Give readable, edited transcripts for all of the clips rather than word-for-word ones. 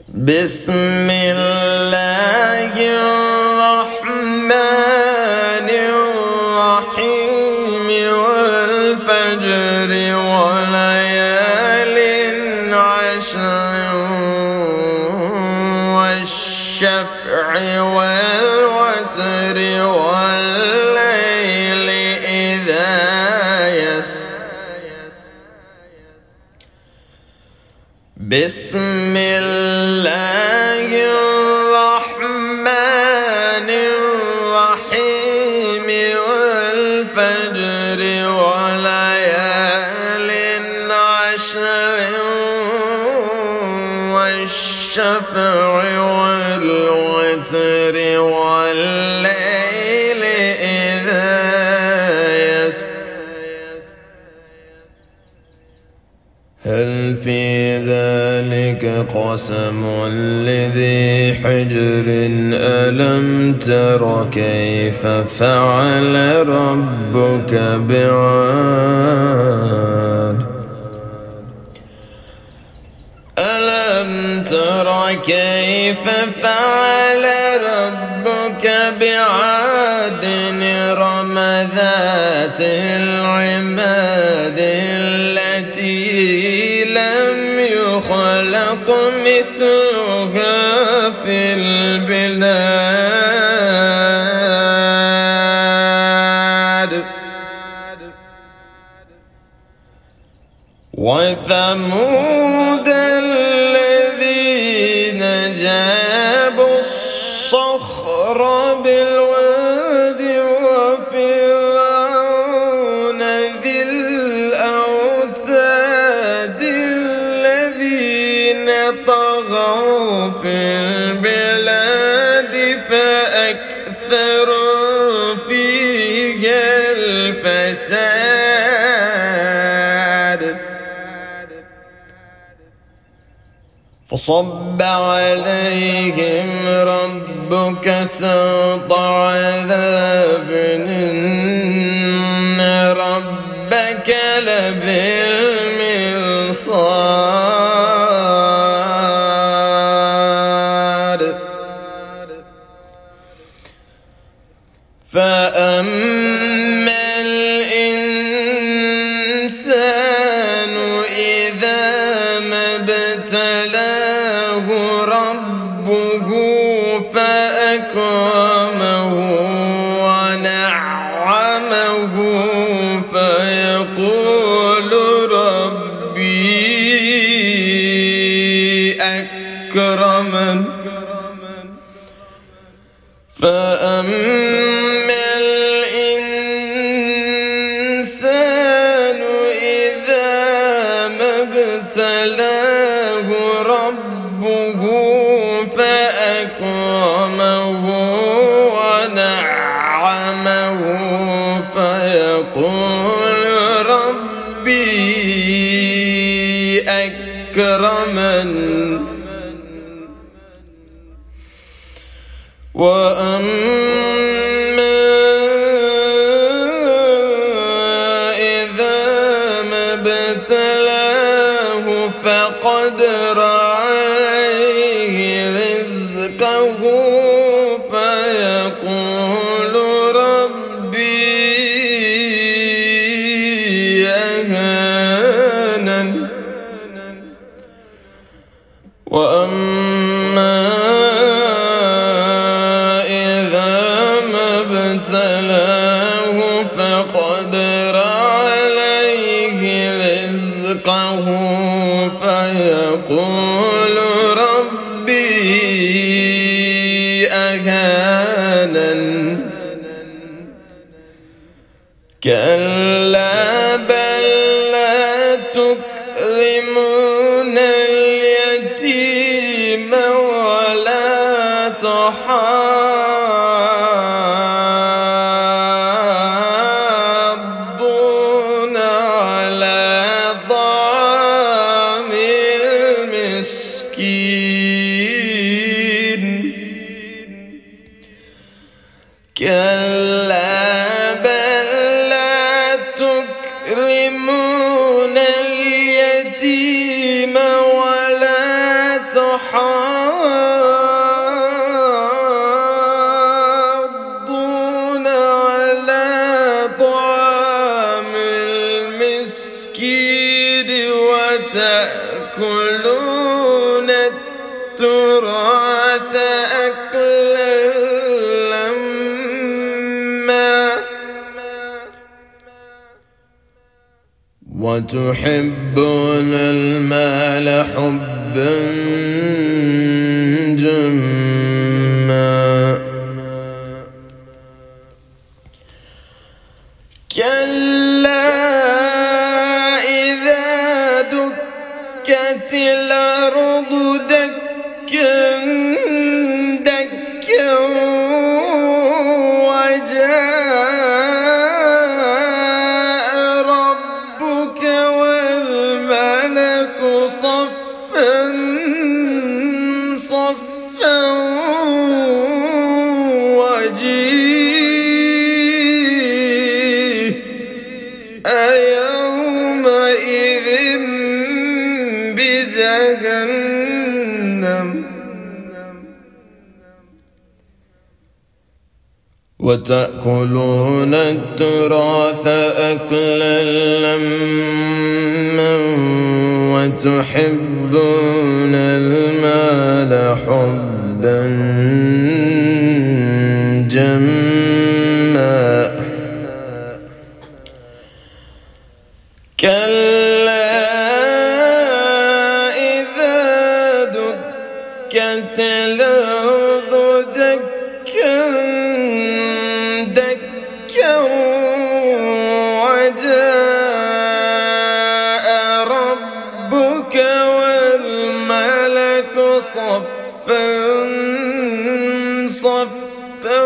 بسم الله الرحمن الرحيم والفجر وليال عشر والشفع والوتر والليل إذا يسر بسم الله الرحمن الرحيم والفجر وليال عشر والشفع والوتر والليل إذا يسر هل في ذلك قسم لذي حجر ألم تر كيف فعل ربك بعاد ألم تر كيف فعل ربك بعاد إرم ذات العماد التي لم يخلق مثلها في البلاد وثمود الذين جابوا الصخر بالواد وفرعون ذي الأوتاد الذين طغوا في البلاد فأكثروا فيها الفساد فصب عليهم ربك سوط عذاب إن ربك لبالمرصاد فأما الإنسان إذا ما ابتلاه ربه فأكرمه ونعمه فيقول ربي أكرمن فأما الإنسان إذا ما ابتلاه ربه فأكرمه ونعمه فيقول ربي أكرمن وأما إذا ما ابتلاه فقدر عليه رزقه فيقول ربي أهانن وأما ابتلاه فقدر عليه رزقه فيقول ربي أهانن كلا بل لا تكرمون اليتيم ولا تحاضون على طعام المسكين كلا بل لا تكرمون اليتيم ولا تحاضون على طعام المسكين وتأكلون التراث أكلا لما وتحبون المال حبا جما كلا إذا دكت الأرض دكا دكا وجاء ربك والملك صفا صفا وجيء يومئذ بجهنم وتأكلون التراث أكلا لما وتحبون المال حبا جما كلا إذا دكت الأرض دكا دكا وجاء ربك والملك صفا صفا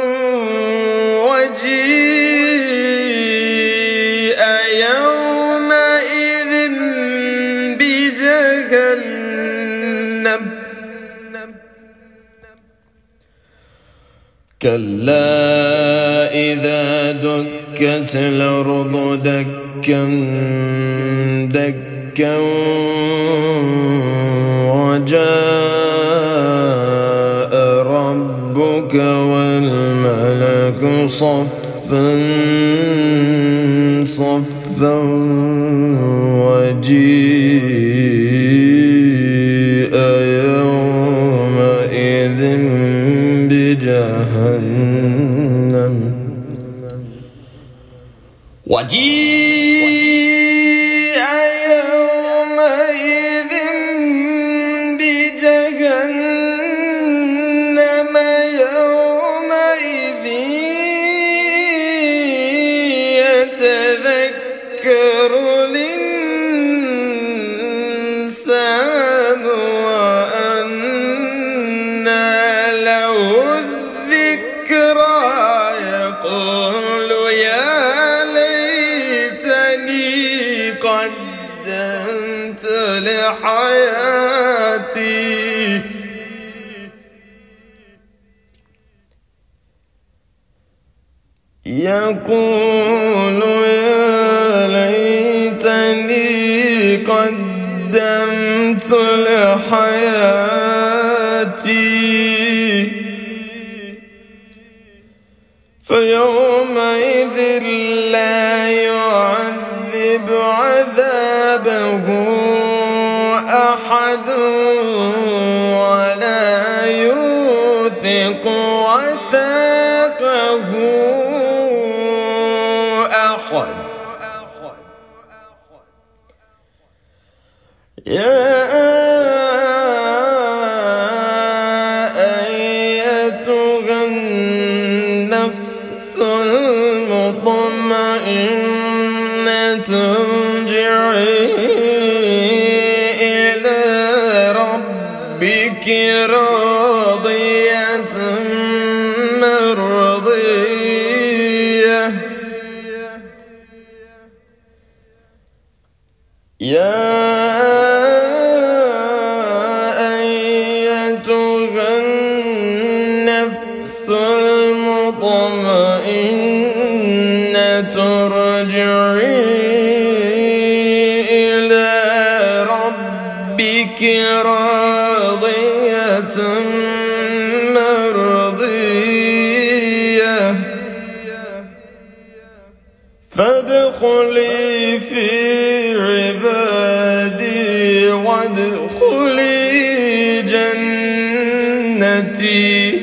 وجيء يومئذ بجهنم كلا إذا دكت الأرض دكا دكا وجاء ربك والملك صفا صفا وجيء يومئذ بجهنم وجيء يومئذ بجهنم يومئذ يتذكر الإنسان وأنى له الذكرى يقول يا ليتني قدمت لحياتي يقول يا ليتني قدمت لحياتي فيومئذ لا يعذب عذابه أحد ولا يوثق وثاقه أحد يا أيتها النفس المطمئنة ارجعي إلى ربك راضية مرضية يا أيتها النفس المطمئنة ارجعي إلى ربك راضية مرضية فادخلي في عبادي وادخلي جنتي.